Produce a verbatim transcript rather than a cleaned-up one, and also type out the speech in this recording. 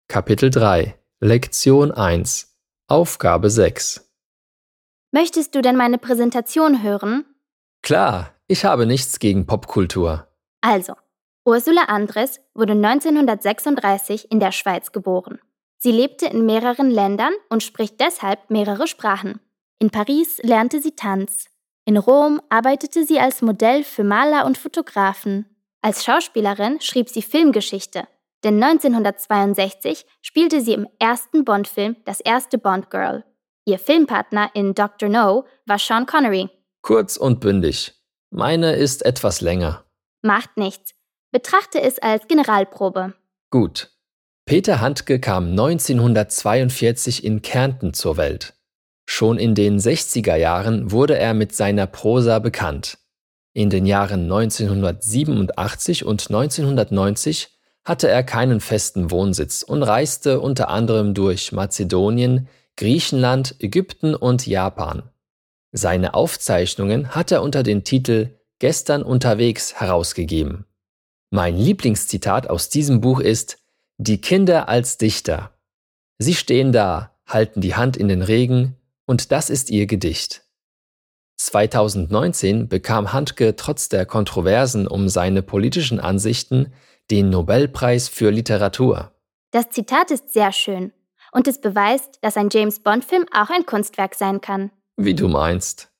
Kapitel drei, Lektion eins, Aufgabe sechs. Möchtest du denn meine Präsentation hören? Klar, ich habe nichts gegen Popkultur. Also, Ursula Andress wurde neunzehnhundertsechsunddreißig in der Schweiz geboren. Sie lebte in mehreren Ländern und spricht deshalb mehrere Sprachen. In Paris lernte sie Tanz. In Rom arbeitete sie als Modell für Maler und Fotografen. Als Schauspielerin schrieb sie Filmgeschichte, denn neunzehnhundertzweiundsechzig spielte sie im ersten Bond-Film das erste Bond-Girl. Ihr Filmpartner in Doktor No war Sean Connery. Kurz und bündig. Meine ist etwas länger. Macht nichts. Betrachte es als Generalprobe. Gut. Peter Handke kam neunzehnhundertzweiundvierzig in Kärnten zur Welt. Schon in den sechziger Jahren wurde er mit seiner Prosa bekannt. In den Jahren neunzehnhundertsiebenundachtzig und neunzehnhundertneunzig hatte er keinen festen Wohnsitz und reiste unter anderem durch Mazedonien, Griechenland, Ägypten und Japan. Seine Aufzeichnungen hat er unter dem Titel »Gestern unterwegs« herausgegeben. Mein Lieblingszitat aus diesem Buch ist »Die Kinder als Dichter«. Sie stehen da, halten die Hand in den Regen und das ist ihr Gedicht. zweitausendneunzehn bekam Handke trotz der Kontroversen um seine politischen Ansichten den Nobelpreis für Literatur. Das Zitat ist sehr schön und es beweist, dass ein James-Bond-Film auch ein Kunstwerk sein kann. Wie du meinst.